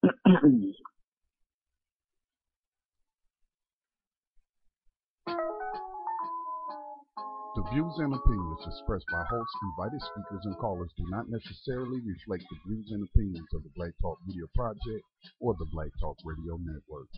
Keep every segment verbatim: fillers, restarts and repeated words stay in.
The views and opinions expressed by hosts, invited speakers, and callers do not necessarily reflect the views and opinions of the Black Talk Media Project or the Black Talk Radio Network.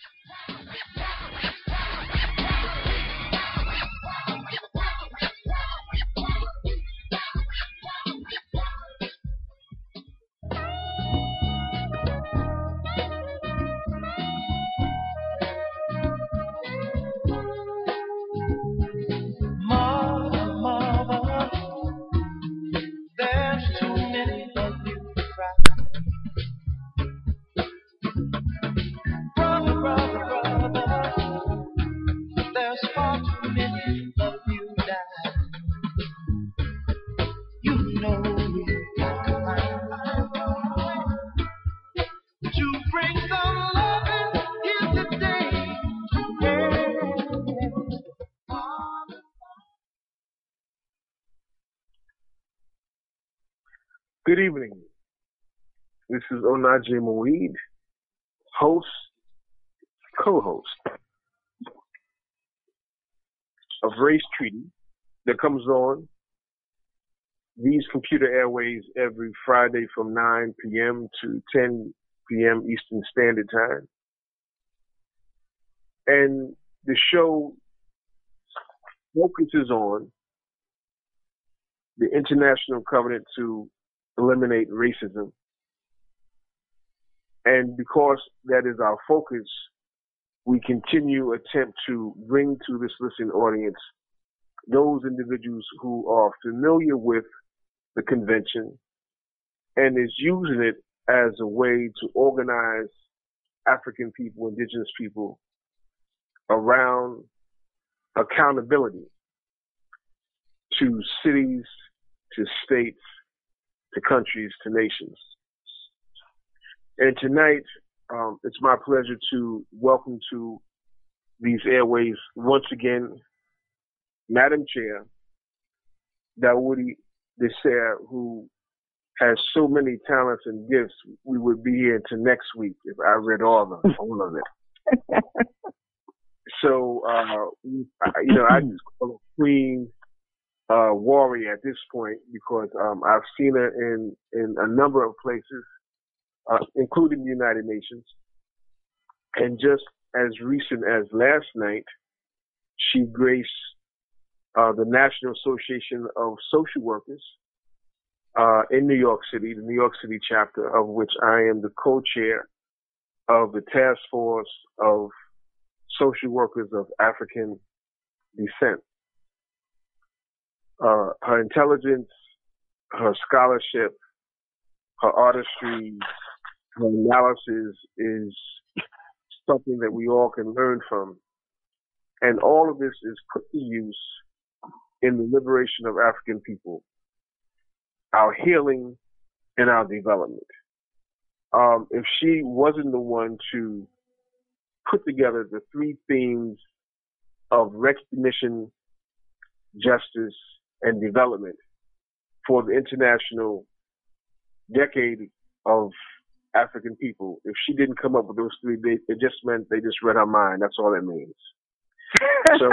Good evening. This is Onaje Mouid, host, co-host of Race Treaty that comes on these computer airways every Friday from nine p.m. to ten p.m. Eastern Standard Time. And the show focuses on the International Covenant to Eliminate Racism. And because that is our focus, we continue attempt to bring to this listening audience those individuals who are familiar with the convention and is using it as a way to organize African people, indigenous people around accountability to cities, to states, to countries, to nations. And tonight, um, it's my pleasure to welcome to these airways once again, Madam Chair, Dawoodi Desir, who has so many talents and gifts. We would be here until next week if I read all of them, all of it. So, uh, you know, I just call her Queen Uh, warrior at this point because um, I've seen her in, in a number of places, uh, including the United Nations. And just as recent as last night, she graced uh, the National Association of Social Workers uh, in New York City, the New York City chapter, of which I am the co-chair of the Task Force of Social Workers of African Descent. Uh, her intelligence, her scholarship, her artistry, her analysis is something that we all can learn from. And all of this is put to use in the liberation of African people, our healing and our development. Um, if she wasn't the one to put together the three themes of recognition, justice, and development for the international decade of African people. If she didn't come up with those three, they, it just meant they just read her mind. That's all it means. So,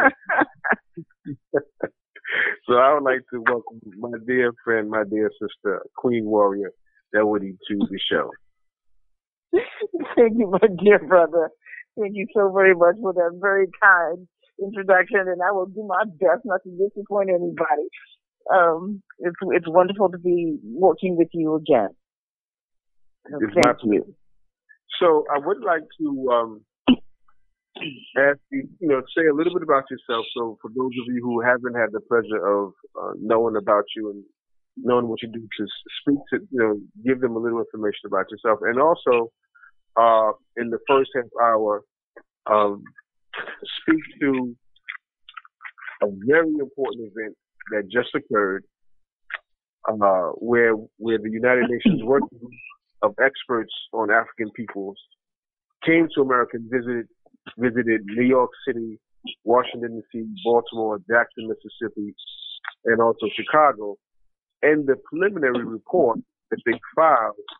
so I would like to welcome my dear friend, my dear sister, Queen Warrior, Dawoodi, to the show. Thank you, my dear brother. Thank you so very much for that very kind introduction, and I will do my best not to disappoint anybody. Um, it's it's wonderful to be working with you again. So it's thank my you. pleasure. So I would like to um, ask you, you know, say a little bit about yourself. So for those of you who haven't had the pleasure of uh, knowing about you and knowing what you do, to speak to, you know, give them a little information about yourself, and also uh, in the first half hour. Um, speak to a very important event that just occurred, uh, where where the United Nations working group of experts on African peoples came to America and visited visited New York City, Washington D C, Baltimore, Jackson, Mississippi, and also Chicago. And the preliminary report that they filed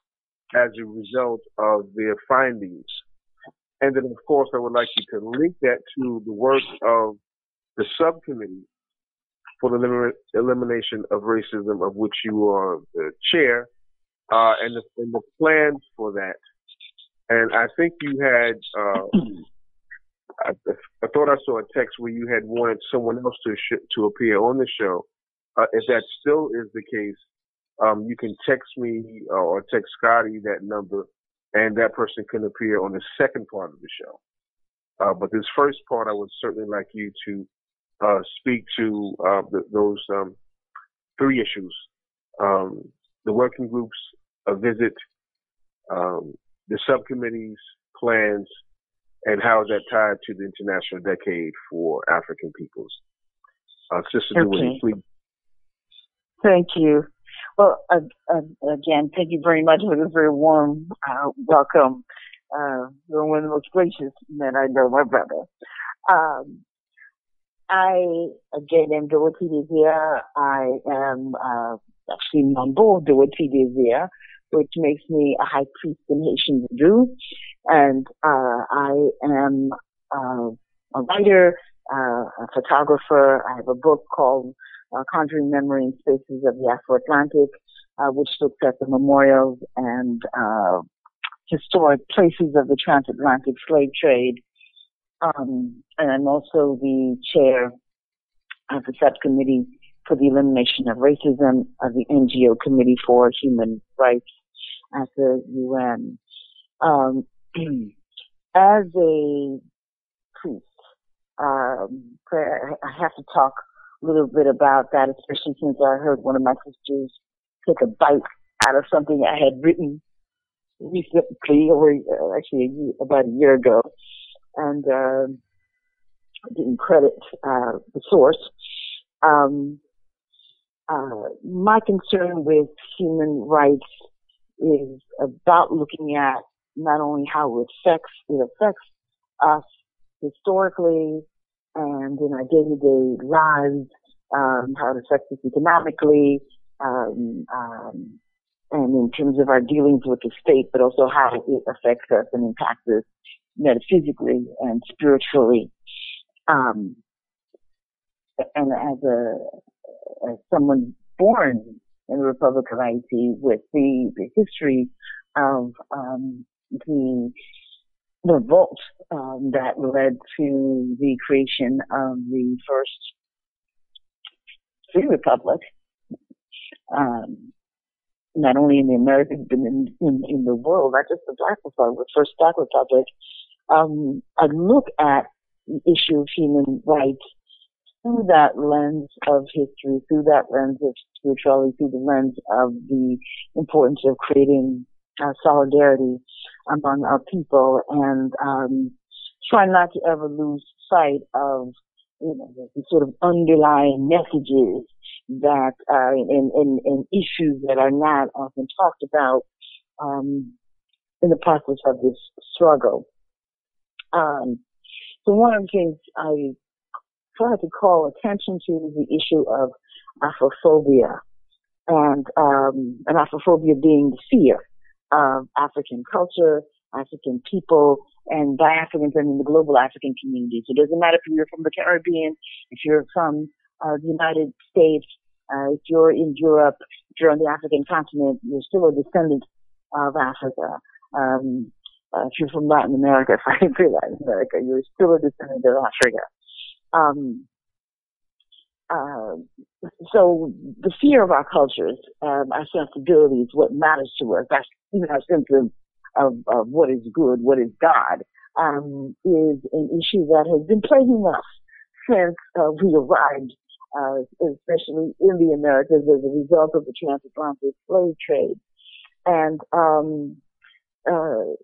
as a result of their findings. And then, of course, I would like you to link that to the work of the subcommittee for the elim- elimination of racism, of which you are the chair, uh, and, the, and the plans for that. And I think you had, uh, I, I thought I saw a text where you had wanted someone else to sh- to appear on the show. Uh, if that still is the case, um, you can text me uh, or text Scotty that number, and that person can appear on the second part of the show. Uh, but this first part, I would certainly like you to uh, speak to uh, the, those um, three issues: um, the working groups, a visit, um, the subcommittee's plans, and how is that tied to the International Decade for African Peoples. Uh, Sister Okay. Dewey, please. Thank you. Well, uh, uh, again, thank you very much for this very warm uh, welcome. Uh, you're one of the most gracious men I know, my brother. Um, I, again, am Dorothy Desir. I am uh, actually Mambo Dorothy Desir, which makes me a high priest in Haitian Voodoo. And uh, I am uh, a writer, uh, a photographer. I have a book called uh, Conjuring Memory in Spaces of the Afro-Atlantic, uh, which looks at the memorials and uh, historic places of the transatlantic slave trade. Um, and I'm also the chair of the subcommittee for the elimination of racism of the N G O Committee for Human Rights at the U N. Um, as a priest, um, I have to talk a little bit about that, especially since I heard one of my sisters take a bite out of something I had written recently, or uh, actually a year, about a year ago, and uh, didn't credit uh, the source. Um, uh, my concern with human rights is about looking at not only how it affects it affects us historically and in our day-to-day lives, um, how it affects us economically, um, um, and in terms of our dealings with the state, but also how it affects us and impacts us metaphysically and spiritually. Um, and as a as someone born in the Republic of Haiti with the, the history of um, the revolt um, that led to the creation of the first free republic, um, not only in the Americas but in, in, in the world, not just the Black Republic, the first Black Republic. Um, I look at the issue of human rights through that lens of history, through that lens of spirituality, through the lens of the importance of creating uh, solidarity among our people, and um, try not to ever lose sight of, you know, the, the sort of underlying messages that uh, and, and, and issues that are not often talked about um, in the process of this struggle. Um, so one of the things I try to call attention to is the issue of Afrophobia, and um, and Afrophobia being the fear of African culture, African people, and by Africans I mean the global African community. So it doesn't matter if you're from the Caribbean, if you're from uh, the United States, uh, if you're in Europe, if you're on the African continent, you're still a descendant of Africa. Um, uh, if you're from Latin America, if I say Latin America, you're still a descendant of Africa. Um, uh, so the fear of our cultures, um, our sensibilities, what matters to us, that's even our sense of, of, of what is good, what is God, um, is an issue that has been plaguing us since uh, we arrived, uh, especially in the Americas as a result of the transatlantic slave trade. And um, uh,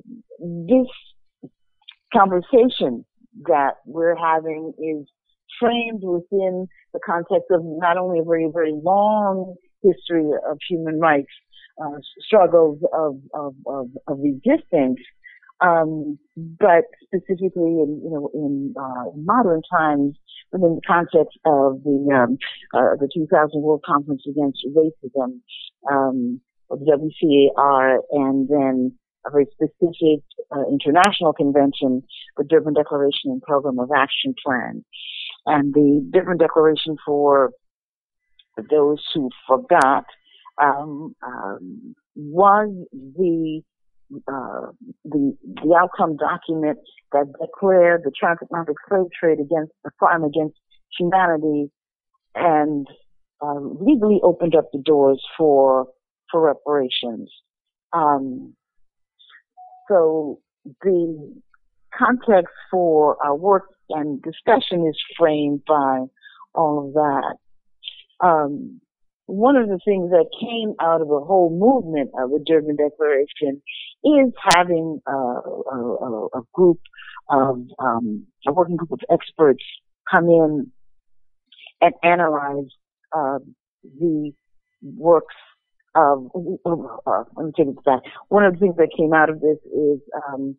this conversation that we're having is framed within the context of not only a very, very long history of human rights uh, struggles of, of, of, of resistance, um, but specifically in, you know, in uh, modern times within the context of the um, uh, the two thousand World Conference Against Racism, um, or the W C A R, and then a very specific uh, international convention, the Durban Declaration and Program of Action Plan. And the Durban Declaration, for those who forgot, um, um, was the uh, the the outcome document that declared the transatlantic slave trade against a crime against humanity, and uh, legally opened up the doors for for reparations. Um, so the context for our work and discussion is framed by all of that. Um, one of the things that came out of the whole movement of the Durban Declaration is having uh, a, a group of, um, a working group of experts come in and analyze uh, the works of, uh, let me take it back. One of the things that came out of this is um,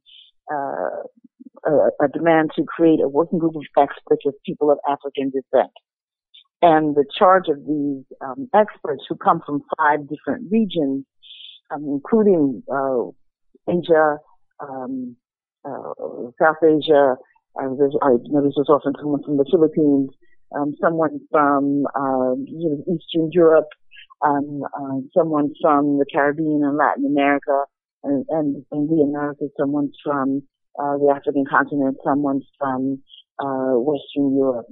uh, a, a demand to create a working group of experts of people of African descent. And the charge of these um, experts, who come from five different regions, um, including uh, Asia, um, uh, South Asia, uh, there's, I know this was often someone from the Philippines, um, someone from uh, you know, Eastern Europe, um, uh, someone from the Caribbean and Latin America, and, and in the Americas, someone from uh, the African continent, someone from uh, Western Europe.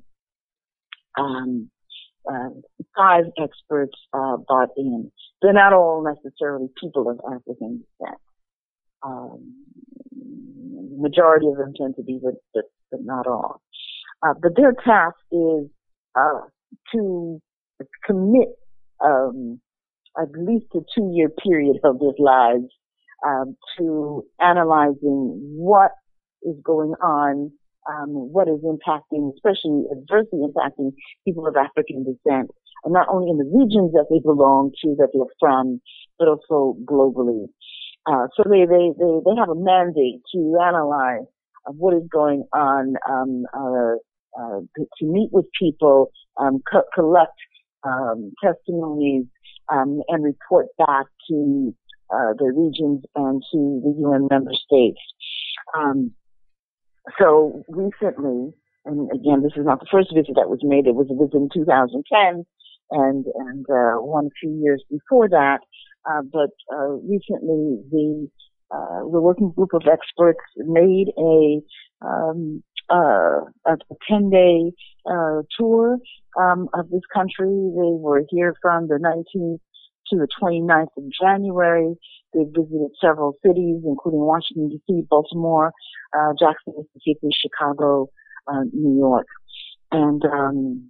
Um, uh, five experts uh, bought in. They're not all necessarily people of African descent. Um, the majority of them tend to be, but, but, but not all. Uh, but their task is uh, to commit um, at least a two-year period of their lives um, to analyzing what is going on, um, what is impacting, especially adversely impacting people of African descent, and not only in the regions that they belong to, that they're from, but also globally. Uh, so they, they, they, they have a mandate to analyze uh, what is going on, um, uh, uh, to, to meet with people, um, co- collect um, testimonies, um, and report back to uh, the regions and to the U N member states. Um, so recently, and again, this is not the first visit that was made. It was a visit in two thousand ten, and and uh, one a few years before that. Uh, but uh, recently, the uh, the working group of experts made a um, uh, a ten-day uh, tour um, of this country. They were here from the nineteenth to the twenty-ninth of January. They visited several cities, including Washington, D C, Baltimore, uh, Jackson, Mississippi, Chicago, uh, New York, and um,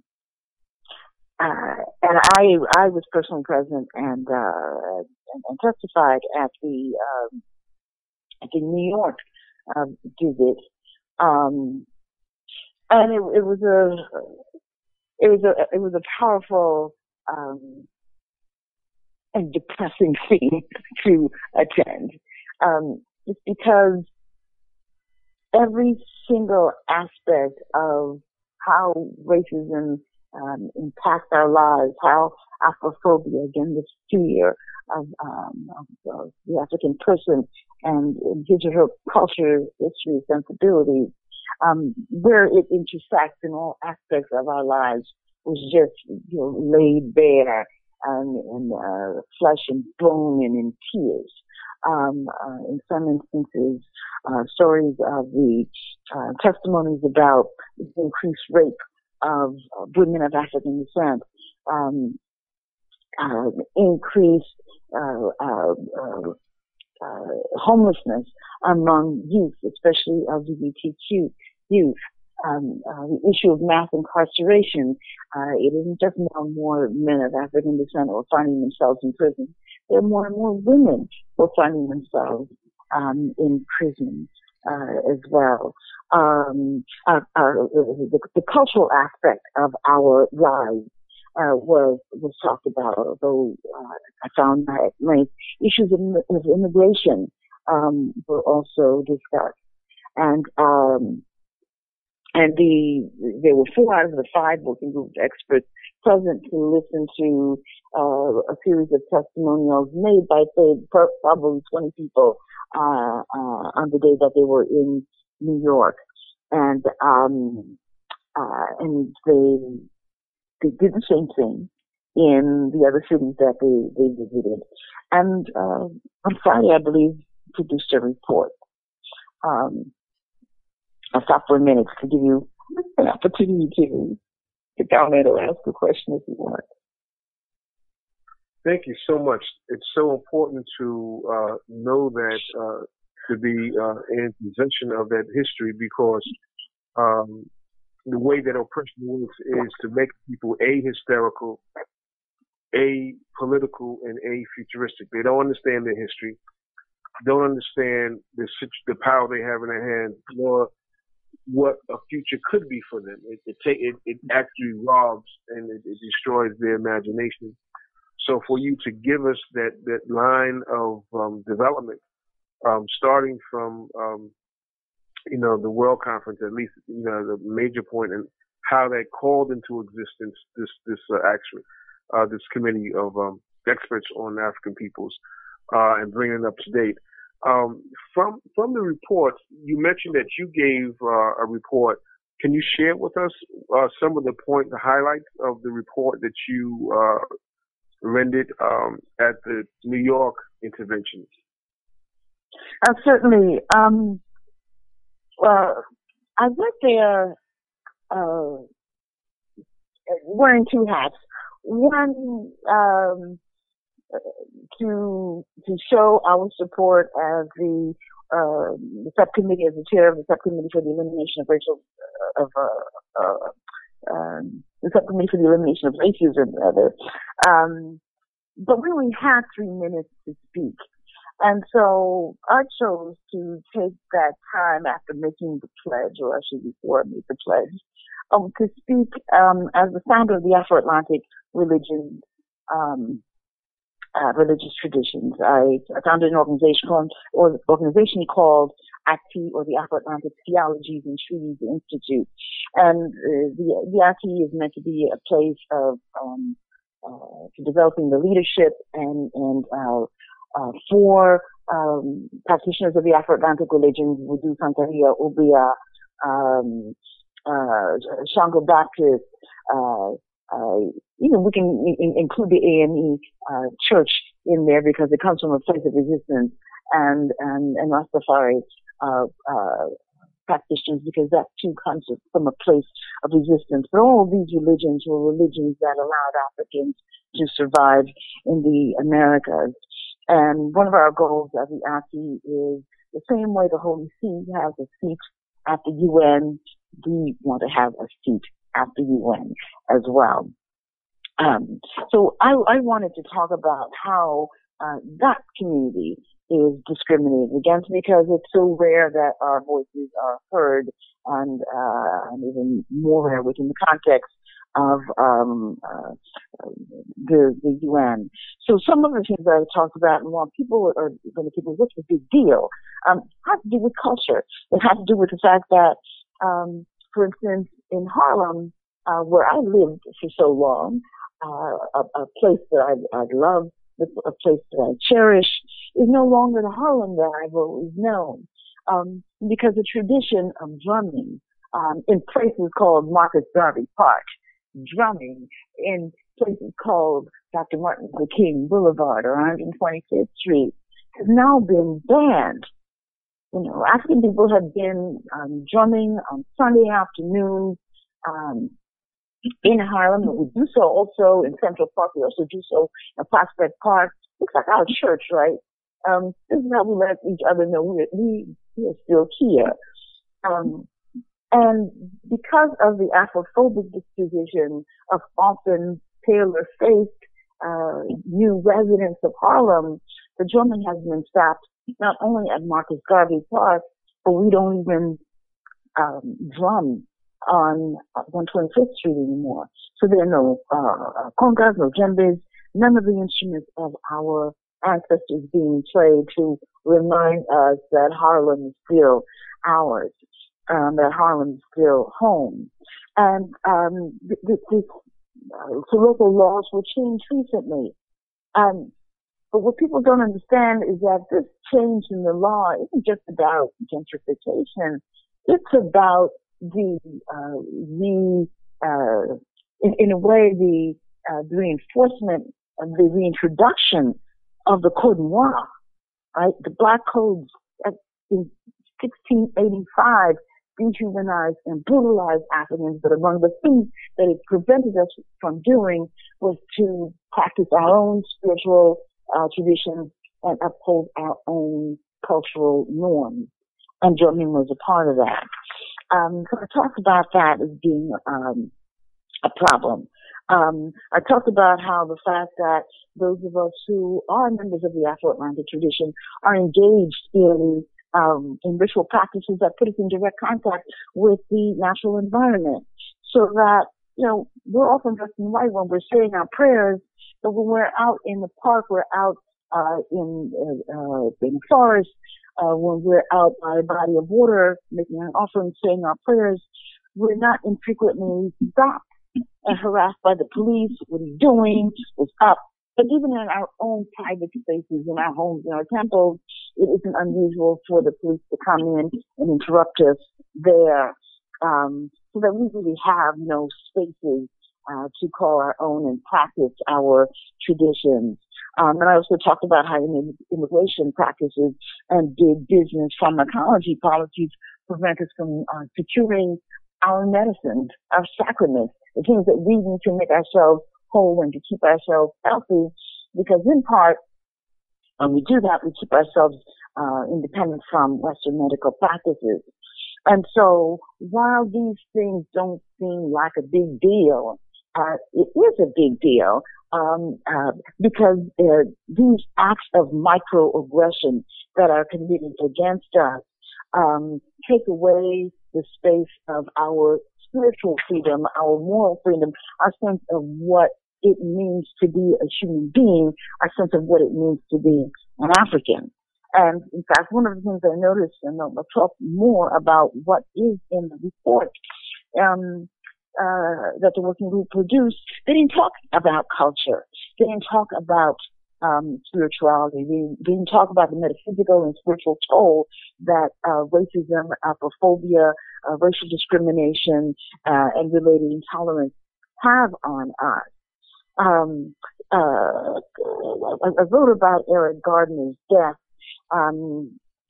uh, and I I was personally present and uh, and, and testified at the um, at the New York uh, visit, um, and it, it was a it was a it was a powerful um, and depressing thing to attend. Um, just because every single aspect of how racism um, impacts our lives, how Afrophobia, again, this fear of, um, of, of the African person and his or her culture, history, sensibilities, um, where it intersects in all aspects of our lives was just, you know, laid bare. Um, in uh, flesh and bone and in tears. Um, uh, in some instances, uh, stories of the uh, testimonies about the increased rape of uh, women of African descent, um, uh, increased uh, uh, uh, uh, homelessness among youth, especially L G B T Q youth. Um, uh, the issue of mass incarceration, uh, it isn't just now more men of African descent who are finding themselves in prison. There are more and more women who are finding themselves um, in prison uh, as well. Um, uh, uh, the, the cultural aspect of our lives uh, was was talked about, although uh, I found that like, issues of, of immigration um, were also discussed. And um, And the, there were four out of the five working group experts present to listen to uh, a series of testimonials made by, say, probably twenty people uh, uh, on the day that they were in New York. And um, uh, and they, they did the same thing in the other cities that they, they visited. And uh, on Friday, I believe, produced a report. Um, I'll stop for a minute to give you an opportunity to, to comment or ask a question if you want. Thank you so much. It's so important to uh, know that, uh, to be uh, in possession of that history, because um, the way that oppression works is to make people A, hysterical, A, political, and A, futuristic. They don't understand their history, don't understand the, the power they have in their hands, nor what a future could be for them. It, it, take, it, it actually robs and it, it destroys their imagination. So for you to give us that, that line of um, development, um, starting from, um, you know, the World Conference, at least, you know, the major point, and how that called into existence this, this uh, actually, uh, this committee of um, experts on African peoples, uh, and bringing it up to date. Um, from from the report, you mentioned that you gave uh, a report. Can you share with us uh, some of the point, the highlights of the report that you uh, rendered um, at the New York intervention? Uh, certainly. Um, well, I went there uh, wearing two hats. One, um, to to show our support as the, uh, the subcommittee, as the chair of the subcommittee for the elimination of racial uh, of uh, uh, um, the subcommittee for the elimination of racism, rather. Um, but we only had three minutes to speak, and so I chose to take that time after making the pledge, or actually before I made the pledge, um, to speak um, as the founder of the Afro-Atlantic religion. Um, Uh, religious traditions. I, I founded an organization called, or organization called A T I, or the Afro-Atlantic Theologies and Treaties Institute. And uh, the, the A T I is meant to be a place of, um, uh, for developing the leadership and, and, uh, uh, for, um, practitioners of the Afro-Atlantic religions, Wudu, Santeria, Ubia, um, uh, Shango Baptist, uh, Uh, even we can in- include the A M E uh, church in there because it comes from a place of resistance, and and and Rastafari uh, uh, practitioners, because that too comes from a place of resistance. But all of these religions were religions that allowed Africans to survive in the Americas. And one of our goals as the A T I is the same way the Holy See has a seat at the U N. We want to have a seat at the U N as well. Um, so I, I wanted to talk about how uh, that community is discriminated against, because it's so rare that our voices are heard, and, uh, and even more rare within the context of um, uh, the, the U N. So some of the things that I talked about, and while people are going to think, well, what's the big deal? Um, has to do with culture. It has to do with the fact that, um, for instance, in Harlem, uh, where I lived for so long, uh, a, a place that I, I love, a place that I cherish, is no longer the Harlem that I've always known. Um, because the tradition of drumming, um, in places called Marcus Garvey Park, drumming in places called Doctor Martin Luther King Boulevard or one hundred twenty-fifth Street, has now been banned. You know, African people have been um, drumming on Sunday afternoons um, in Harlem, and we do so also in Central Park. We also do so in Prospect Park. Looks like our church, right? Um, this is how we let each other know we we, we are still here. Um, and because of the Afrophobic disposition of often paler-faced uh, new residents of Harlem, the drumming has been stopped not only at Marcus Garvey Park, but we don't even um, drum on one hundred twenty-fifth Street anymore. So there are no uh, congas, no djembes, none of the instruments of our ancestors being played to remind us that Harlem is still ours, um, that Harlem is still home. And um, this, this so local laws were changed recently. Um, but what people don't understand is that this change in the law isn't just about gentrification. It's about the uh, the uh, in, in a way the uh, the reinforcement of the reintroduction of the Code Noir, right? The Black Codes in sixteen eighty-five dehumanized and brutalized Africans, but among the things that it prevented us from doing was to practice our own spiritual uh, traditions and uphold our own cultural norms. And drumming was a part of that. Um, so I talked about that as being um, a problem. Um, I talked about how the fact that those of us who are members of the Afro-Atlantic tradition are engaged in um, in ritual practices that put us in direct contact with the natural environment, so that, you know, we're often dressed in white when we're saying our prayers, but when we're out in the park, we're out uh, in uh, in the forest, uh, when we're out by a body of water making an offering, saying our prayers, we're not infrequently stopped and harassed by the police. What are you doing? What's up? But even in our own private spaces, in our homes, in our temples, it isn't unusual for the police to come in and interrupt us there, um, so that we really have no spaces uh, to call our own and practice our traditions. Um, and I also talked about how immigration practices and big business pharmacology policies prevent us from uh, securing our medicines, our sacraments, the things that we need to make ourselves whole and to keep ourselves healthy, because in part, when we do that, we keep ourselves uh, independent from Western medical practices. And so while these things don't seem like a big deal, uh, it is a big deal um, uh, because uh, these acts of microaggression that are committed against us um, take away the space of our spiritual freedom, our moral freedom, our sense of what it means to be a human being, our sense of what it means to be an African. And in fact, one of the things I noticed, and I'll talk more about what is in the report um, uh, that the working group produced, they didn't talk about culture. They didn't talk about um, spirituality. They didn't talk about the metaphysical and spiritual toll that uh, racism, Afrophobia, uh, racial discrimination, uh, and related intolerance have on us. Um, uh, I, I wrote about Eric Garner's death um,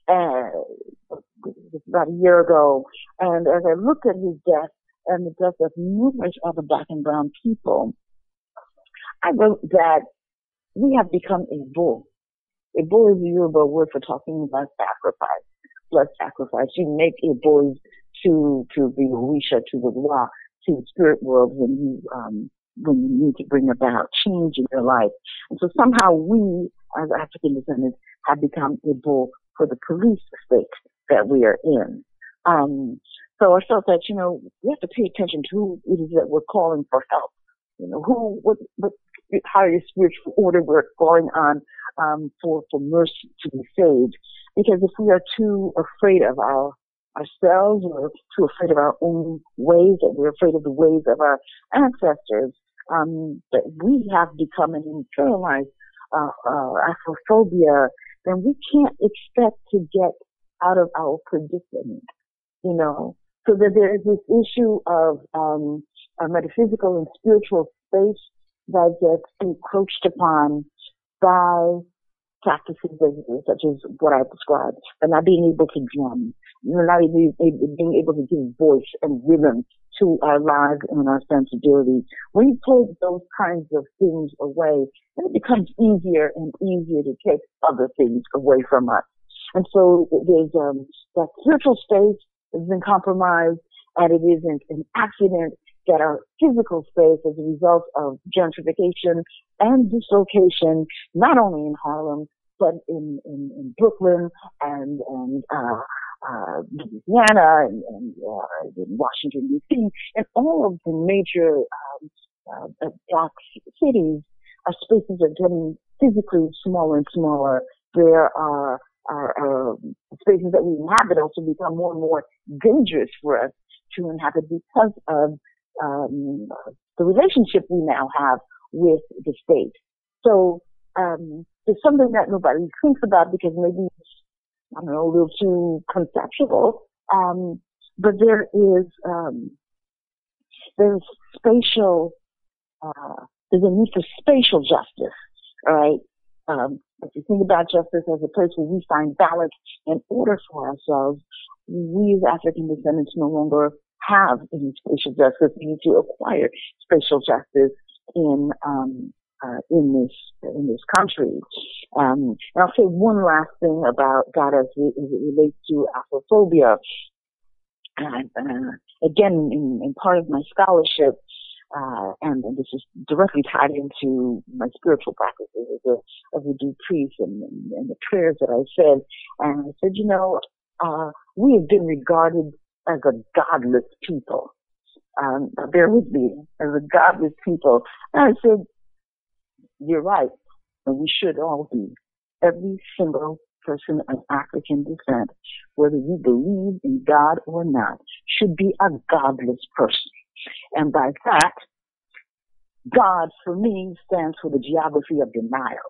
uh, about a year ago, and as I looked at his death and the death of numerous other Black and brown people, I wrote that we have become a bull. A bull is a Yoruba word for talking about sacrifice, blood sacrifice. You make a bull to to the Orisha, to the Wa, to the spirit world when you um, when you need to bring about change in your life. And so somehow we, as African descendants, have become a bull for the police state that we are in. Um, so I felt that, you know, we have to pay attention to who it is that we're calling for help. You know, who, what, what higher spiritual order we're calling on um, for, for mercy to be saved. Because if we are too afraid of our ourselves, or too afraid of our own ways, that we're afraid of the ways of our ancestors, um, that we have become an internalized uh, uh, Afrophobia, then we can't expect to get out of our predicament, you know. So that there is this issue of um, a metaphysical and spiritual space that gets encroached upon by practices such as what I described, and not being able to drum, not even being able to give voice and rhythm to our lives and our sensibilities. When you take those kinds of things away, then it becomes easier and easier to take other things away from us. And so there's um, that spiritual space has been compromised, and it isn't an accident that our physical space, as a result of gentrification and dislocation, not only in Harlem, but in, in, in Brooklyn and, and, uh, uh, Louisiana and, and uh, in Washington, D C, and all of the major, um, uh, Black cities, our spaces are getting physically smaller and smaller. There are, are, uh, spaces that we inhabit also become more and more dangerous for us to inhabit because of Um, the relationship we now have with the state. So um, it's something that nobody thinks about because maybe it's, I don't know, a little too conceptual. Um, but there is um, there's spatial uh, there's a need for spatial justice. All right. Um, if you think about justice as a place where we find balance and order for ourselves, we as African descendants no longer have any spatial justice. We need to acquire spatial justice in um, uh, in this in this country. Um, and I'll say one last thing about that as it, as it relates to Afrophobia. And, uh, again, in, in part of my scholarship, uh, and, and this is directly tied into my spiritual practices as a, as a Voodoo priest and, and, and the prayers that I said. And I said, you know, uh, we have been regarded as a godless people. Um, bear with me, as a godless people. And I said, you're right, and we should all be. Every single person of African descent, whether you believe in God or not, should be a godless person. And by that, God for me stands for the geography of denial.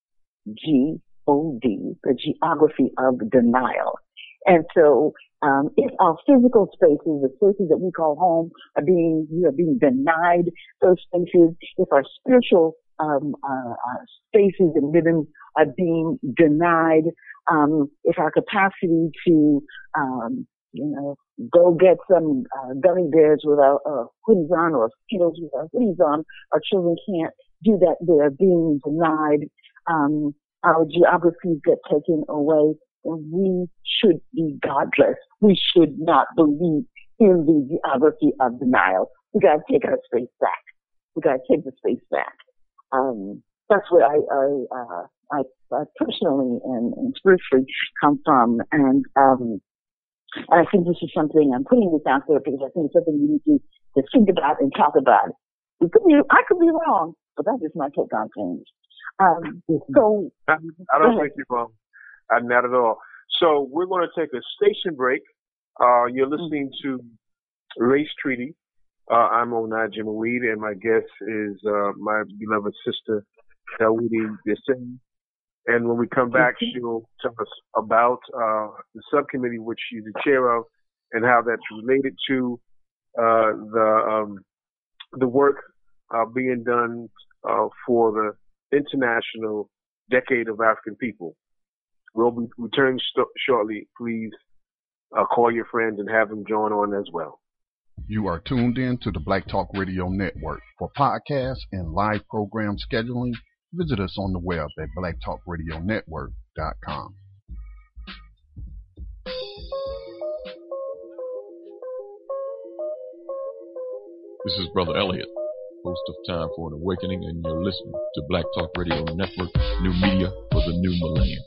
G O D, the geography of denial. And so, um, if our physical spaces, the spaces that we call home, are being, we are being denied those spaces, if our spiritual um, uh, uh, spaces and rhythms are being denied, um, if our capacity to, um, you know, go get some uh, gummy bears with our uh, hoodies on or Skittles with our hoodies on, our children can't do that. They are being denied. Um, our geographies get taken away. And we should be godless. We should not believe in the geography of denial. We got to take our space back. We got to take the space back. Um, that's where I, I, uh, I, I personally and, and spiritually come from. And, um, I think this is something, I'm putting this out there because I think it's something we need to, to think about and talk about. It could be, I could be wrong, but that's just my take on things. Um, so. I, I don't think you're wrong. Uh, not at all. So we're going to take a station break. Uh, you're listening to Race Treaty. Uh, I'm Onaje Mawid, and my guest is uh, my beloved sister, Dawidi Desen. And when we come back, she'll tell us about uh, the subcommittee which she's the chair of and how that's related to uh, the um, the work uh, being done uh, for the International Decade of African People. We'll be returning st- shortly. Please uh, call your friends and have them join on as well. You are tuned in to the Black Talk Radio Network. For podcasts and live program scheduling, visit us on the web at black talk radio network dot com. This is Brother Elliot, host of Time for an Awakening, and you're listening to Black Talk Radio Network, new media for the new millennium.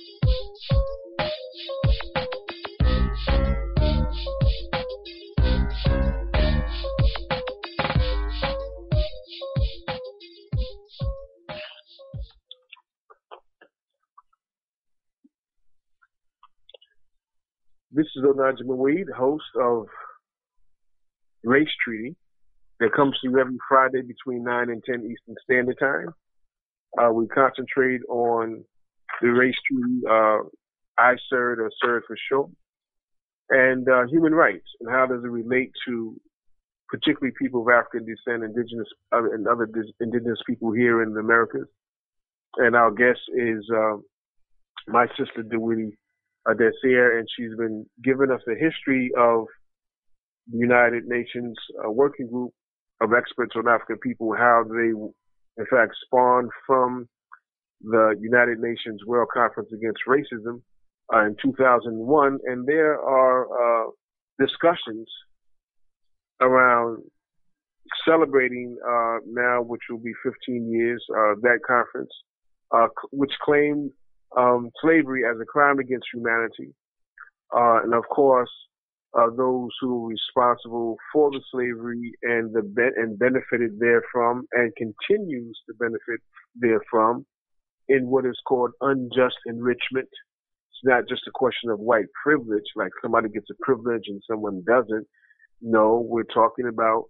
This is Onaje Mawid, host of Race Treaty, that comes to you every Friday between nine and ten Eastern Standard Time. Uh, we concentrate on the Race Treaty, uh, I C E R D, or C E R D for short, and uh, human rights, and how does it relate to particularly people of African descent, indigenous, uh, and other dis- indigenous people here in the Americas. And our guest is uh, my sister, Dawidi Adesir, and she's been giving us a history of the United Nations uh, working group of experts on African people, how they, in fact, spawned from the United Nations World Conference Against Racism uh, in two thousand one. And there are uh, discussions around celebrating uh, now, which will be fifteen years, uh, that conference, uh, which claimed Um, slavery as a crime against humanity, uh, and of course, uh, those who were responsible for the slavery and the be- and benefited therefrom and continues to benefit therefrom in what is called unjust enrichment. It's not just a question of white privilege, like somebody gets a privilege and someone doesn't. No, we're talking about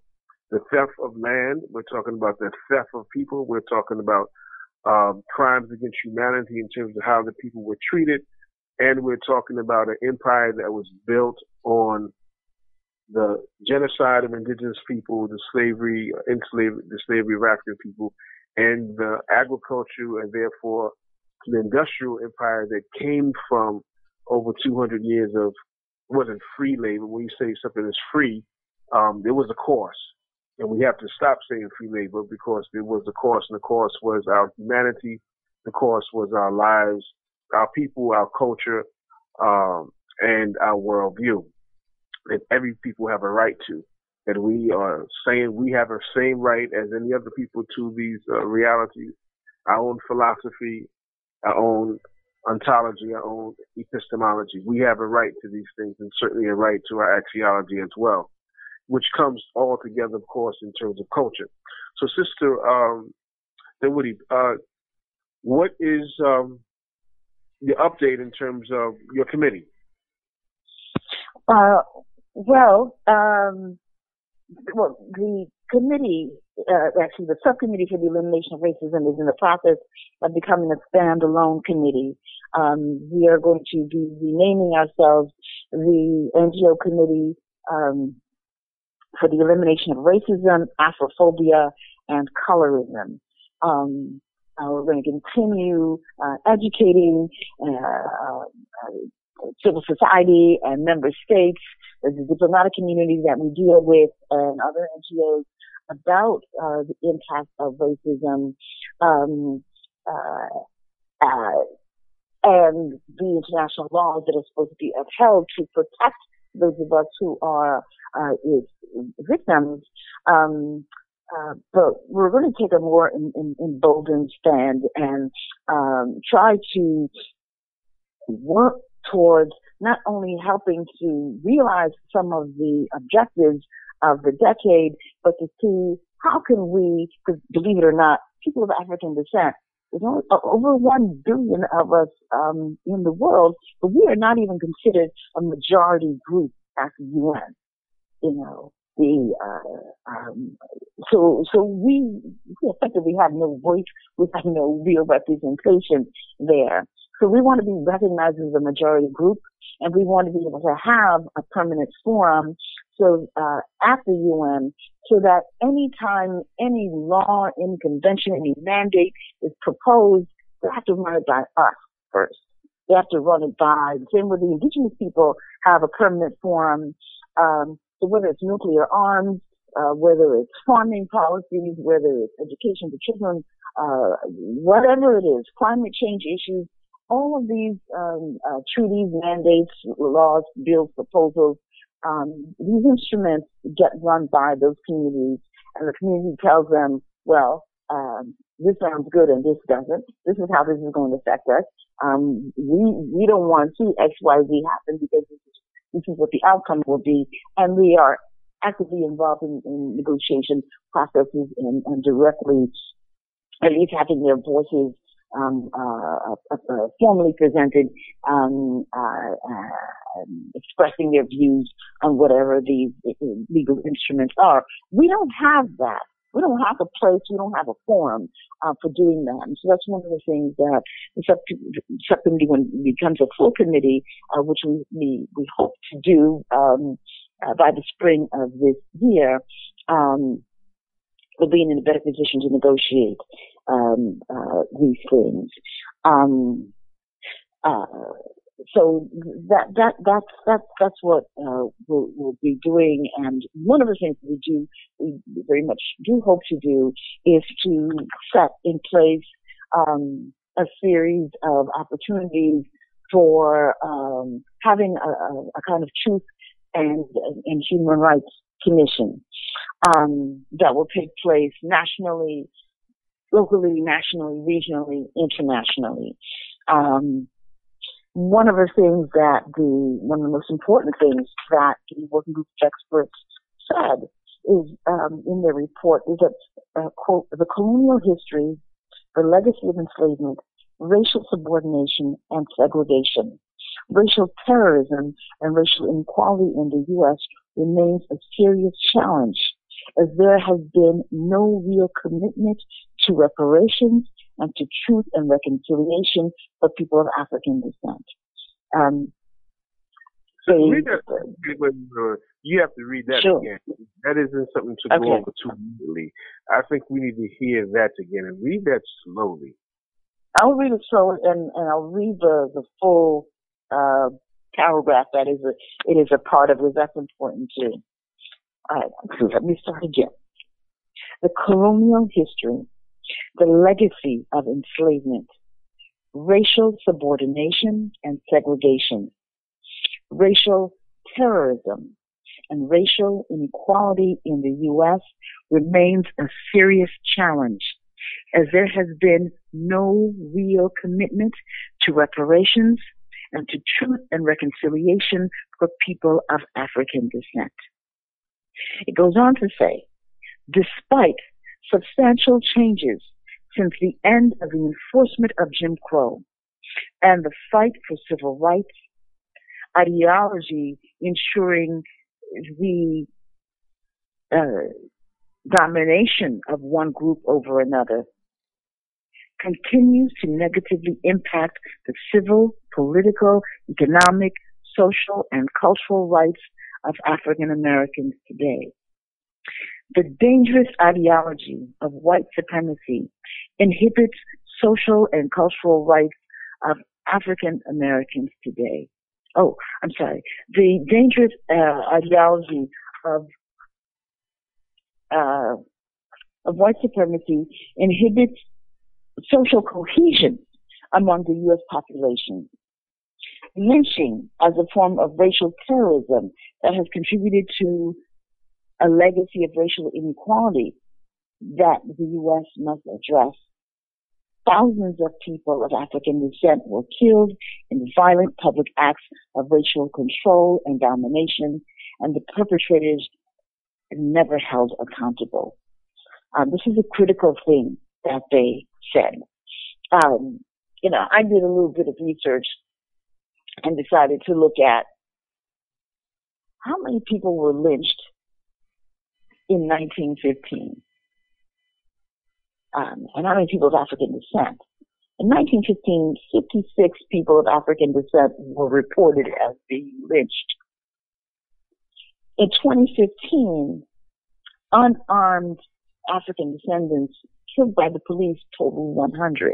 the theft of land. We're talking about the theft of people. We're talking about um, crimes against humanity in terms of how the people were treated. And we're talking about an empire that was built on the genocide of indigenous people, the slavery, enslaved, the slavery of African people, and the agriculture, and therefore the industrial empire that came from over two hundred years of, wasn't free labor. When you say something is free, um, there was a cost. And we have to stop saying free labor because there was a cost, and the cost was our humanity, the cost was our lives, our people, our culture, um, and our worldview that every people have a right to. That we are saying we have the same right as any other people to these uh, realities, our own philosophy, our own ontology, our own epistemology. We have a right to these things, and certainly a right to our axiology as well, which comes all together, of course, in terms of culture. So, Sister um, Dinwiddie, uh, what is um, the update in terms of your committee? Uh, well, um, well, the committee, uh, actually the subcommittee for the elimination of racism is in the process of becoming a standalone committee. Um, we are going to be renaming ourselves the N G O committee, um, for the elimination of racism, Afrophobia, and colorism. Um, uh, we're going to continue uh, educating uh, uh, civil society and member states, the diplomatic community that we deal with, and other N G Os about uh, the impact of racism um, uh, uh, and the international laws that are supposed to be upheld to protect those of us who are uh, victims. Um, uh, but we're going to take a more in, in, emboldened stand and um, try to work towards not only helping to realize some of the objectives of the decade, but to see how can we, because believe it or not, people of African descent, there's only over one billion of us um, in the world, but we are not even considered a majority group at the U N. You know, the uh, um, so so we, we effectively have no voice, we have no real representation there. So we want to be recognized as a majority group, and we want to be able to have a permanent forum so uh, at the U N, so that any time any law, any convention, any mandate is proposed, they have to run it by us first. They have to run it by the same way the indigenous people have a permanent forum. Um, so whether it's nuclear arms, uh, whether it's farming policies, whether it's education for children, uh, whatever it is, climate change issues, all of these um, uh, treaties, mandates, laws, bills, proposals, um, these instruments get run by those communities, and the community tells them, well, um, this sounds good and this doesn't. This is how this is going to affect us. Um, we we don't want to see X, Y, Z happen because this is, this is what the outcome will be, and we are actively involved in, in negotiation processes and, and directly, at least having their voices Um, uh, uh, uh, formally presented, um, uh, uh, expressing their views on whatever these legal instruments are. We don't have that. We don't have a place. We don't have a forum uh, for doing that. And so that's one of the things that the subcommittee, when it becomes a full committee, uh, which we, we we hope to do um, uh, by the spring of this year, um, will be in a better position to negotiate um, uh, these things. Um, uh, so that that that's that's that's what uh, we'll, we'll be doing. And one of the things we do, we very much do hope to do, is to set in place um, a series of opportunities for um, having a, a kind of truth and and human rights commission um, that will take place nationally, locally, nationally, regionally, internationally. Um, one of the things that the, one of the most important things that the working group of experts said is, um, in their report is that, uh, quote, the colonial history, the legacy of enslavement, racial subordination and segregation, racial terrorism and racial inequality in the U S remains a serious challenge. as there has been no real commitment to reparations and to truth and reconciliation for people of African descent. Um, so they, read that, uh, you have to read that sure. again. That isn't something to okay. go over too immediately. I think we need to hear that again and read that slowly. I'll read it slowly, and, and I'll read the, the full uh, paragraph that is a, it is a part of it. That's important too. All right, so let me start again. The colonial history, the legacy of enslavement, racial subordination and segregation, racial terrorism, and racial inequality in the U S remains a serious challenge, as there has been no real commitment to reparations and to truth and reconciliation for people of African descent. It goes on to say, despite substantial changes since the end of the enforcement of Jim Crow and the fight for civil rights, ideology ensuring the uh, domination of one group over another continues to negatively impact the civil, political, economic, social, and cultural rights of African Americans today. The dangerous ideology of white supremacy inhibits social and cultural rights of African Americans today. Oh, I'm sorry. The dangerous uh, ideology of uh, of white supremacy inhibits social cohesion among the U S population. Lynching as a form of racial terrorism that has contributed to a legacy of racial inequality that the U S must address. Thousands of people of African descent were killed in violent public acts of racial control and domination, and the perpetrators never held accountable. Um, this is a critical thing that they said. Um, you know, I did a little bit of research and decided to look at how many people were lynched in nineteen fifteen. Um, and how many people of African descent? In nineteen fifteen, fifty-six people of African descent were reported as being lynched. In twenty fifteen, unarmed African descendants killed by the police totaled one hundred.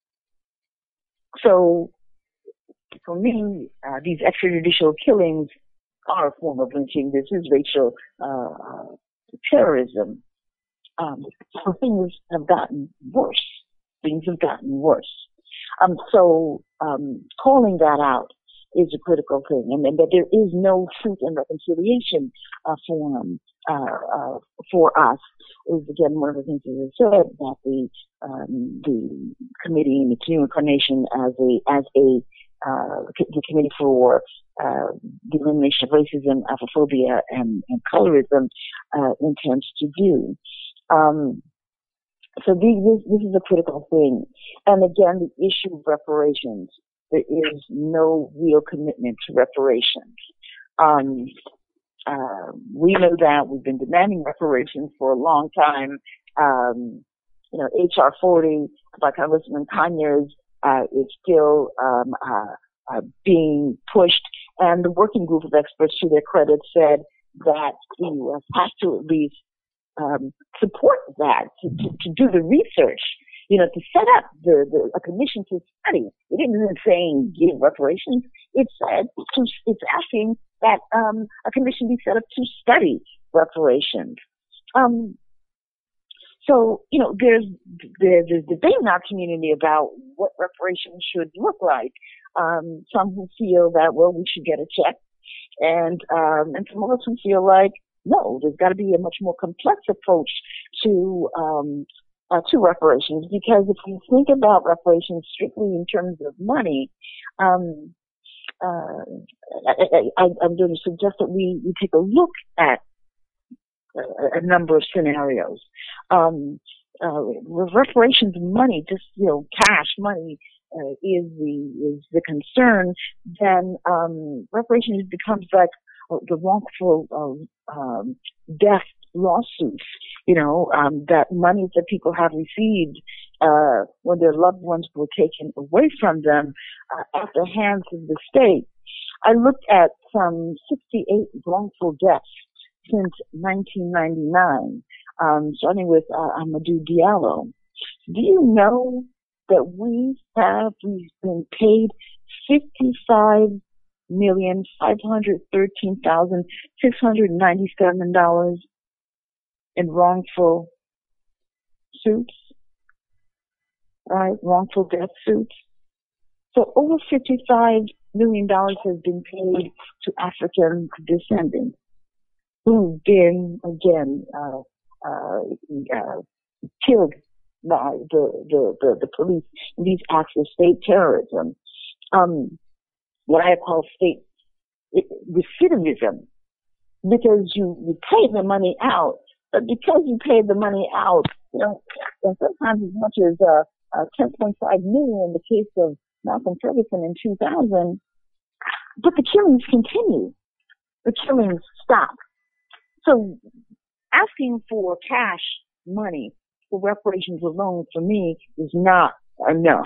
So, for me, uh, these extrajudicial killings are a form of lynching. This is racial uh, terrorism. Um, so things have gotten worse. Things have gotten worse. Um, so um, calling that out is a critical thing, and, and that there is no truth and reconciliation uh, forum uh, uh, for us is again one of the things that I said that the um, the committee and the Canoe Incarnation as a as a uh, the committee for uh, the elimination of racism, Afrophobia, and, and colorism uh, intends to do. Um, so these, this, this is a critical thing. And again, the issue of reparations, there is no real commitment to reparations. Um, uh, we know that we've been demanding reparations for a long time. Um, you know, H R forty by Congressman Conyers uh, is still um, uh, uh, being pushed. And the working group of experts, to their credit, said that the U S has to at least Um, support that, to, to, to do the research, you know, to set up the, the a commission to study. It isn't saying give reparations. It said to, it's asking that um, a commission be set up to study reparations. Um, so, you know, there's there's, there's debate in our community about what reparations should look like. Um, some who feel that, well, we should get a check, and um, and some others who feel like, no, there's got to be a much more complex approach to um, uh, to reparations, because if you think about reparations strictly in terms of money, um, uh, I, I, I'm going to suggest that we, we take a look at a, a number of scenarios. Um, uh, reparations money, just you know, cash money, uh, is the is the concern. Then um, reparations becomes like the wrongful uh, um, death lawsuits, you know, um, that money that people have received uh, when their loved ones were taken away from them uh, at the hands of the state. I looked at some sixty-eight wrongful deaths since nineteen ninety-nine, um, starting with uh, Amadou Diallo. Do you know that we have we've been paid fifty-five million five hundred thirteen thousand six hundred ninety-seven dollars in wrongful suits, right? Wrongful death suits. So over fifty-five million dollars has been paid to African descendants who've been, again, uh, uh, uh, killed by the, the, the, the police in these acts of state terrorism. Um, what I call state recidivism, because you, you pay the money out, but because you paid the money out, you know, and sometimes as much as uh, uh, ten point five million in the case of Malcolm Ferguson in two thousand, but the killings continue. The killings stop. So asking for cash money for reparations alone, for me, is not enough.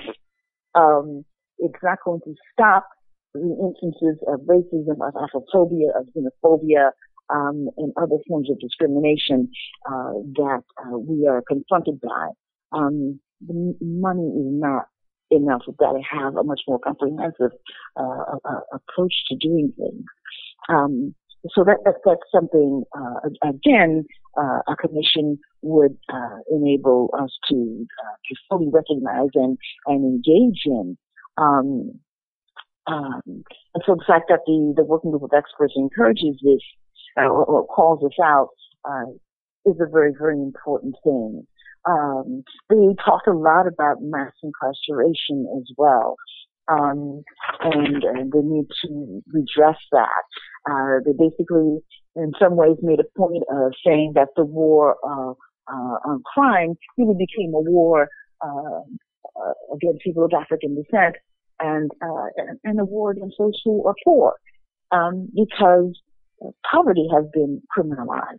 Um, it's not going to stop the instances of racism, of Afrophobia, of xenophobia, um, and other forms of discrimination uh, that uh, we are confronted by. Um, the money is not enough. We've got to have a much more comprehensive uh, uh, approach to doing things. Um, so that, that that's something uh, again uh, a commission would uh, enable us to uh, to fully recognize and and engage in. Um, um, and so the fact that the the working group of experts encourages this uh, or, or calls us out uh, is a very very important thing. Um, they talked a lot about mass incarceration as well. Um, and, and they need to redress that. Uh, they basically, in some ways, made a point of saying that the war uh, uh, on crime really became a war uh, uh, against people of African descent and, uh, and, and a war against those who are poor, um, because poverty has been criminalized.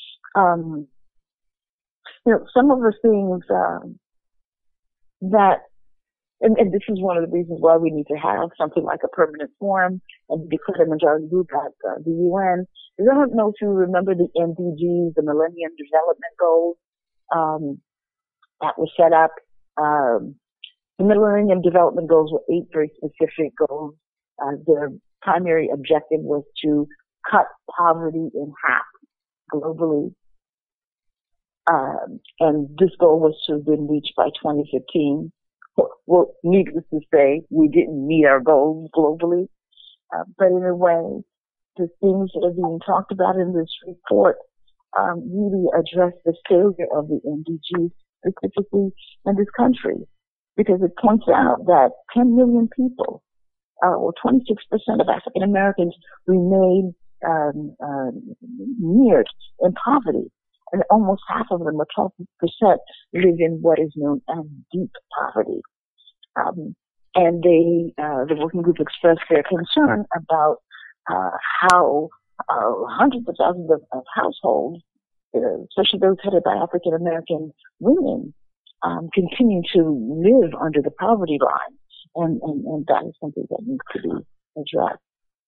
Um, you know, some of the things um, that And, and this is one of the reasons why we need to have something like a permanent forum and declare a majority group at uh, the U N. I don't know if you remember the M D Gs, the Millennium Development Goals, um, that was set up. Um, the Millennium Development Goals were eight very specific goals. Uh, their primary objective was to cut poverty in half globally. Um, and this goal was to have been reached by twenty fifteen. Well, needless to say, we didn't meet our goals globally. Uh, but in a way, the things that are being talked about in this report um, really address the failure of the M D Gs, specifically in this country, because it points out that ten million people, uh, or twenty-six percent of African Americans, remain um, uh, near in poverty. And almost half of them, or twelve percent, live in what is known as deep poverty. Um, and they, uh, the working group expressed their concern about uh, how uh, hundreds of thousands of, of households, uh, especially those headed by African American women, um, continue to live under the poverty line, and, and, and that is something that needs to be addressed.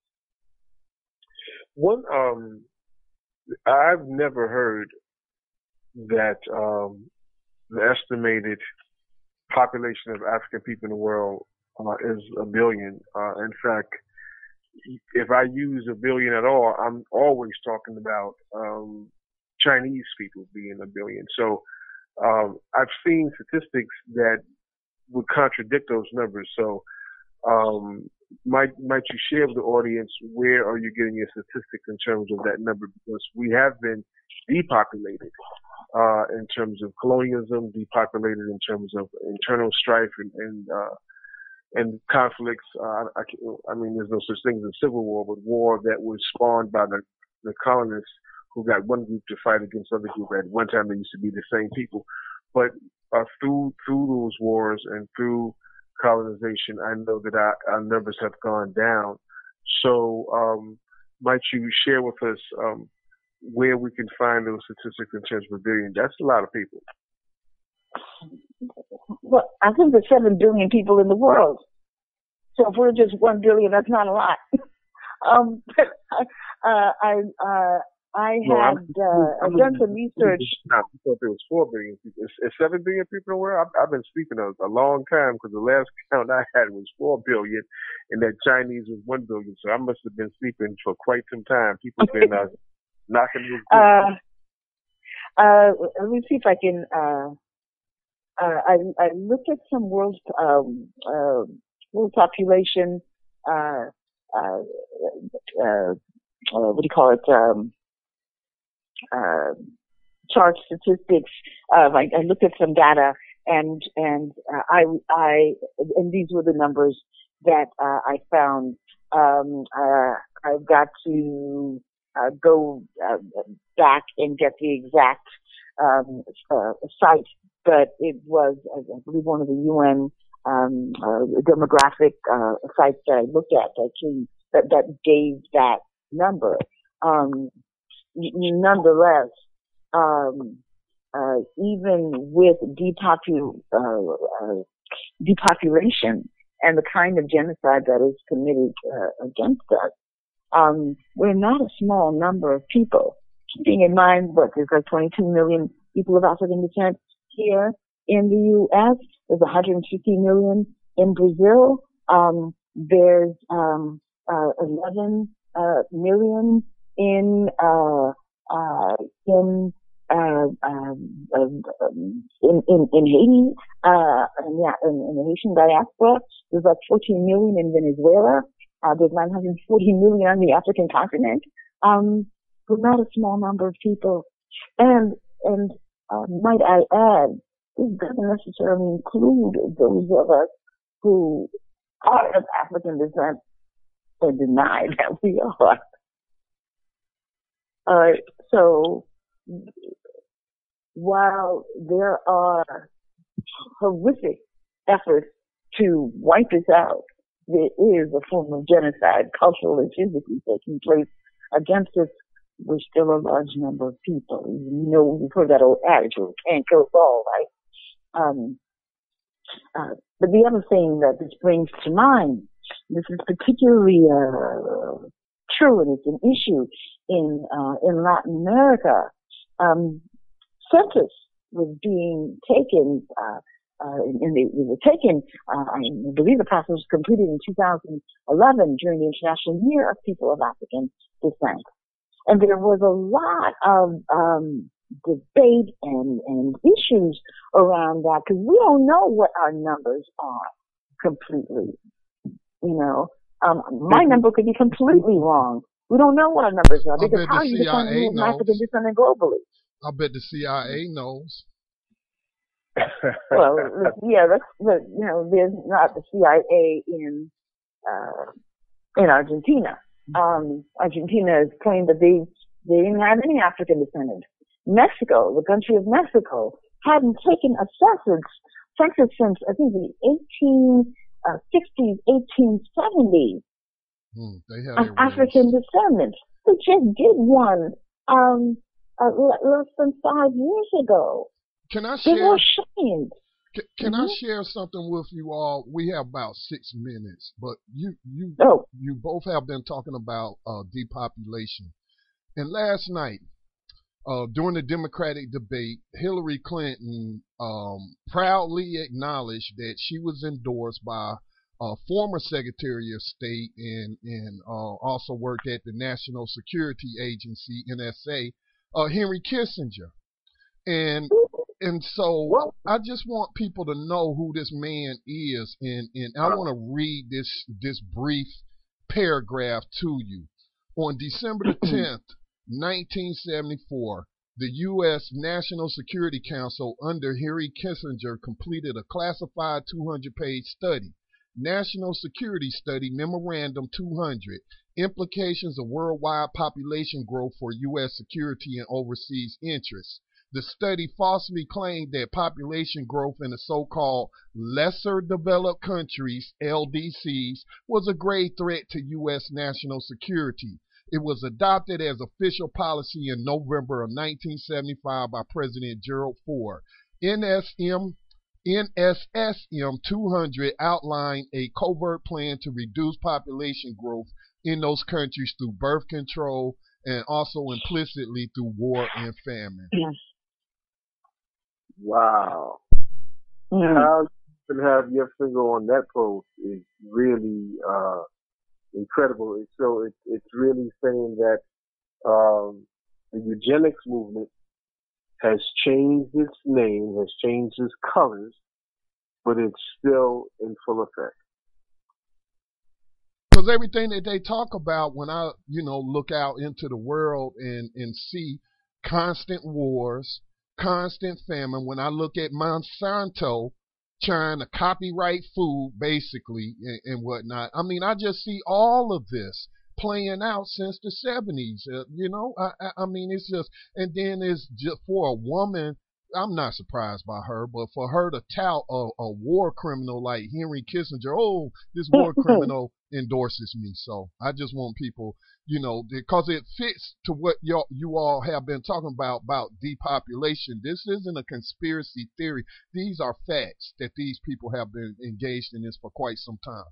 One, um, I've never heard that um, the estimated population of African people in the world uh, is a billion. Uh, in fact, if I use a billion at all, I'm always talking about um, Chinese people being a billion. So um, I've seen statistics that would contradict those numbers. So um, might might you share with the audience, where are you getting your statistics in terms of that number? Because we have been depopulated uh, in terms of colonialism, depopulated in terms of internal strife and and, uh, and conflicts. Uh, I, I mean, there's no such thing as a civil war, but war that was spawned by the, the colonists who got one group to fight against other group. At one time, they used to be the same people, but uh, through through those wars and through colonization, I know that our, our numbers have gone down. So, um, might you share with us um, where we can find those statistics in terms of billion. That's a lot of people. Well, I think there's seven billion people in the world. So if we're just one billion, that's not a lot. um, but uh, I, uh, I No, had, I'm, uh, I'm, I've done some research. I thought there was four billion people. It's, it's seven billion people in the world. I've, I've been speaking a, a long time because the last count I had was four billion, and that Chinese was one billion. So I must have been sleeping for quite some time. People have been uh, knocking me. Uh, uh, let me see if I can. Uh, uh, I I looked at some world um, uh, world population. Uh, uh, uh, uh, what do you call it? Um, uh, chart statistics. Uh, I, I looked at some data, and and uh, I I and these were the numbers that uh, I found. Um, uh, I've got to uh, go uh, back and get the exact um, uh, site, but it was, I believe, one of the U N um, uh, demographic uh, sites that I looked at that actually that, that gave that number. Um, nonetheless, um, uh, even with depopu- uh, uh, depopulation and the kind of genocide that is committed uh, against us, um, we're not a small number of people. Keeping in mind, what, there's like twenty-two million people of African descent here in the U S. There's one hundred fifty million in Brazil. Um, there's um, uh, eleven uh, million in uh, uh, in uh, um, um, in, in in Haiti, uh, and yeah, in, in the Haitian diaspora. There's like fourteen million in Venezuela. Uh, there's nine hundred forty million on the African continent. Um, we're not a small number of people, and and uh, might I add, this doesn't necessarily include those of us who are of African descent or deny that we are. Uh, so while there are horrific efforts to wipe us out, there is a form of genocide, cultural and physically, taking place against us. We're still a large number of people. You know, you've heard that old adage, "You can't kill us all," right? Um, uh, but the other thing that this brings to mind, this is particularly uh, true, and it's an issue in uh, in Latin America. Um, census was being taken, uh, uh, and they, they were taken. Uh, I believe the process was completed in two thousand eleven during the International Year of People of African Descent, and there was a lot of um, debate and and issues around that because we don't know what our numbers are completely. You know, um, my number could be completely wrong. We don't know what our numbers are because how do you define who is African descendant globally? I bet the C I A knows. Well, yeah, that's, but, you know, there's not the C I A in, uh, in Argentina. Um, Argentina has claimed that they, they didn't have any African descendants. Mexico, the country of Mexico, hadn't taken a census, census since, I think, the eighteen sixties, eighteen seventies. Hmm, they have of African descendants. They just did one, um, uh, less than five years ago. Can I share? They were ashamed. Can, can mm-hmm. I share something with you all? We have about six minutes, but you you oh. you both have been talking about uh, depopulation. And last night, uh, during the Democratic debate, Hillary Clinton um, proudly acknowledged that she was endorsed by uh, former Secretary of State and and uh, also worked at the National Security Agency, N S A, uh, Henry Kissinger. And and so I just want people to know who this man is, and, and I want to read this this brief paragraph to you. On December the tenth, nineteen seventy-four, the U S National Security Council under Henry Kissinger completed a classified two hundred page study, National Security Study Memorandum two hundred, Implications of Worldwide Population Growth for U S Security and Overseas Interests. The study falsely claimed that population growth in the so-called lesser developed countries, L D Cs, was a grave threat to U S national security. It was adopted as official policy in November of nineteen seventy-five by President Gerald Ford. N S M N S S M two hundred outlined a covert plan to reduce population growth in those countries through birth control and also implicitly through war and famine. Wow. Mm. How you can have your finger on that pulse is really uh, incredible. So it, it's really saying that um, the eugenics movement has changed its name, has changed its colors, but it's still in full effect. Because everything that they talk about, when I, you know, look out into the world and, and see constant wars, constant famine, when I look at Monsanto trying to copyright food, basically, and, and whatnot, I mean, I just see all of this playing out since the seventies. Uh, you know, I, I, I mean, it's just, and then it's just for a woman, I'm not surprised by her, but for her to tout a, a war criminal like Henry Kissinger, oh, this war criminal endorses me. So I just want people, you know, because it fits to what y'all, you all have been talking about, about depopulation. This isn't a conspiracy theory. These are facts that these people have been engaged in this for quite some time.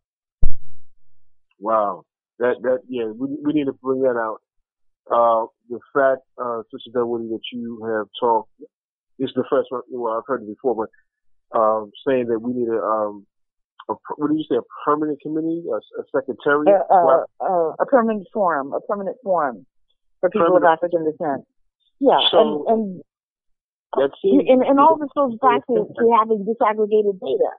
Wow. That, that, yeah, we, we need to bring that out. Uh, the fact, uh, Sister Dunwoody, that you have talked, this is the first one, well, I've heard it before, but, um, saying that we need a, um, a, what did you say, a permanent committee, a, a secretariat? Uh, uh, uh, a permanent forum, a permanent forum for people permanent. of African descent. Yeah, so, and, and, that seems, and, and all this goes back to, to having disaggregated data.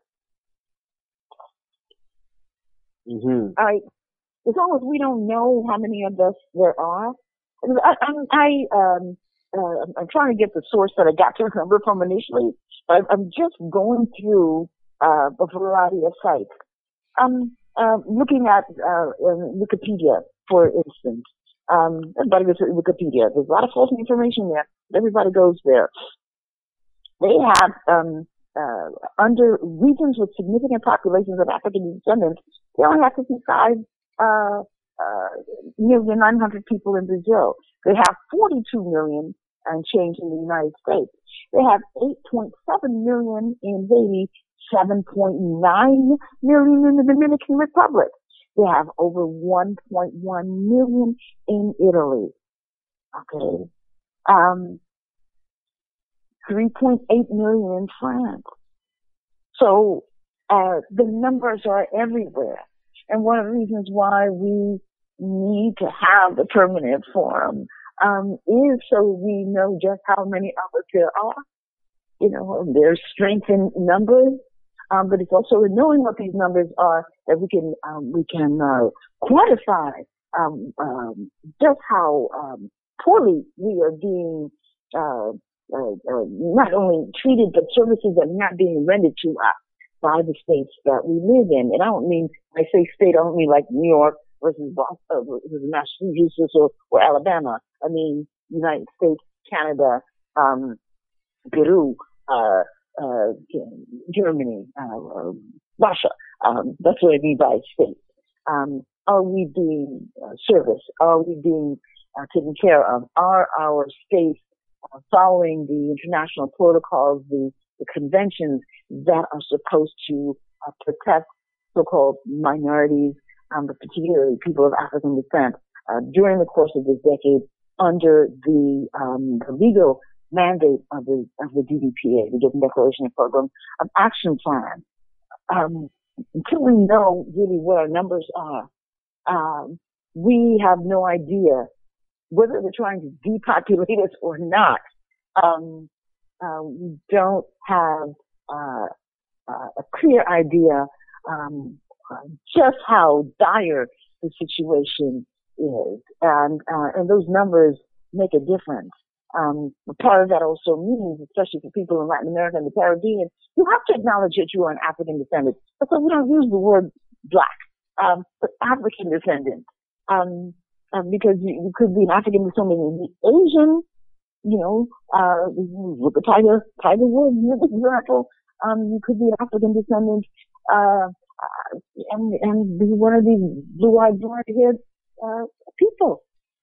Mm-hmm. All right. As long as we don't know how many of us there are, I, I, um, uh, I'm trying to get the source that I got to remember from initially, but I'm just going through uh, a variety of sites. I'm uh, looking at uh, Wikipedia, for instance. Um, everybody goes to Wikipedia. There's a lot of false information there. Everybody goes there. They have um, uh, under regions with significant populations of African descendants, they only have fifty-five Uh, uh, nearly nine hundred people in Brazil. They have forty-two million and change in the United States. They have eight point seven million in Haiti, seven point nine million in the Dominican Republic. They have over one point one million in Italy. Okay. Um, three point eight million in France. So, uh, the numbers are everywhere. And one of the reasons why we need to have the permanent forum um, is so we know just how many of us there are. You know, there's strength in numbers, um, but it's also in knowing what these numbers are that we can um, we can uh, quantify um, um, just how um, poorly we are being uh, uh, uh, not only treated, but services are not being rendered to us by the states that we live in. And I don't mean, when I say state, I don't mean like New York versus Boston, uh, versus Massachusetts or, or Alabama. I mean United States, Canada, um, Peru, uh, uh, Germany, uh, Russia. Um, that's what I mean by state. Um, are we being uh, serviced? Are we being uh, taken care of? Are our states uh, following the international protocols, the the conventions that are supposed to uh, protect so-called minorities, um, but particularly people of African descent, uh, during the course of this decade under the, um, the legal mandate of the, of the D D P A, the Different Declaration and Program of Action Plan. Um, until we know really what our numbers are, um, we have no idea whether they're trying to depopulate us or not. Um, Uh, we don't have uh, uh, a clear idea um, uh, just how dire the situation is, and uh, and those numbers make a difference. Um, part of that also means, especially for people in Latin America and the Caribbean, you have to acknowledge that you are an African descendant. But so we don't use the word black, um, but African descendant, um, um, because you, you could be an African descendant and be Asian. You know, uh, look at Tiger, Tiger Woods, for example. Um, you could be an African descendant, uh, and, and be one of these blue-eyed, blonde-haired, uh, people.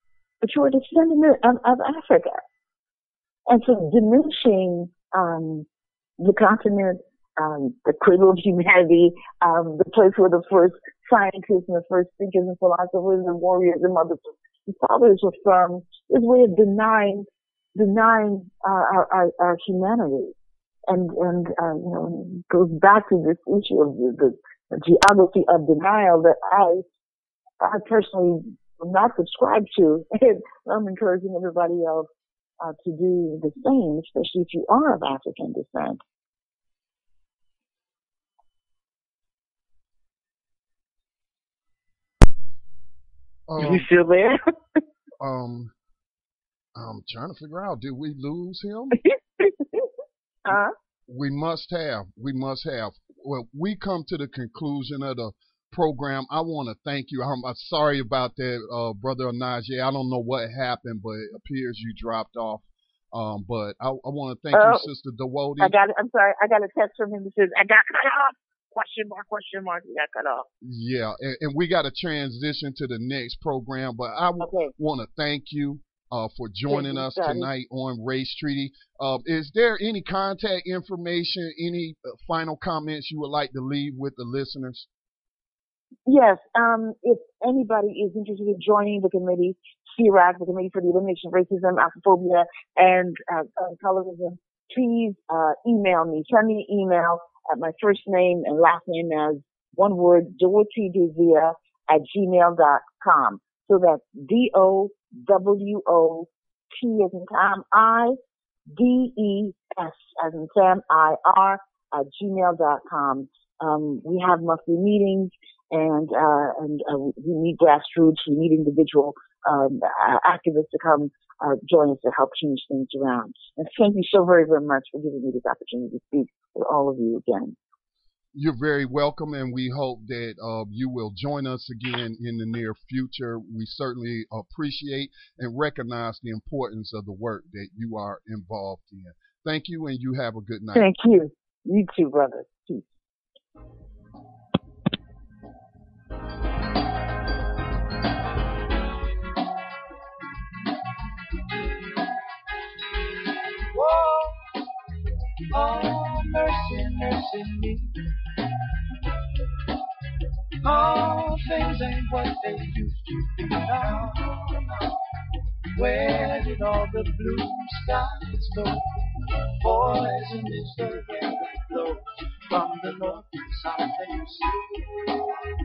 who are descendants of, of Africa. And so diminishing um, the continent, um, the cradle of humanity, um, the place where the first scientists and the first thinkers and philosophers and warriors and mothers and fathers were from, is a way of denying, denying uh, our, our, our humanity. And, and uh, you know, it goes back to this issue of the, the geography of denial that I, I personally am not subscribed to. And I'm encouraging everybody else uh, to do the same, especially if you are of African descent. Um, Are you still there? um, I'm trying to figure out, did we lose him? Huh? We must have. We must have. Well, we come to the conclusion of the program. I want to thank you. I'm, I'm sorry about that, uh, Brother Onaje. I don't know what happened, but it appears you dropped off. Um, but I, I want to thank oh, you, Sister Dewode. I got it. I'm sorry. I got a text from him that says, I got cut off. Question mark, question mark. You got cut off. Yeah, and, and we got to transition to the next program. But I w- Okay. want to thank you. Uh, for joining you, us Scotty. tonight on Race Treaty. Uh, is there any contact information, any uh, final comments you would like to leave with the listeners? Yes. Um, if anybody is interested in joining the committee, C R A C, the Committee for the Elimination of Racism, Afrophobia, and uh, uh, Colorism, please uh, email me. Send me an email at my first name and last name as one word, Dorothy Desir at gmail dot com. So that's D O W O T as in Tom, I, D E S as in Sam, I R at gmail dot com. Um, we have monthly meetings and, uh, and, uh, we need grassroots, we need individual, um, activists to come, uh, join us to help change things around. And thank you so very, very much for giving me this opportunity to speak with all of you again. You're very welcome, and we hope that uh, you will join us again in the near future. We certainly appreciate and recognize the importance of the work that you are involved in. Thank you, and you have a good night. Thank you. You too, brother. Peace. Whoa. Oh, mercy, mercy me. All things ain't what they used to be now. Where did all the blue skies go? Poison is the rain that blows from the north and south and east.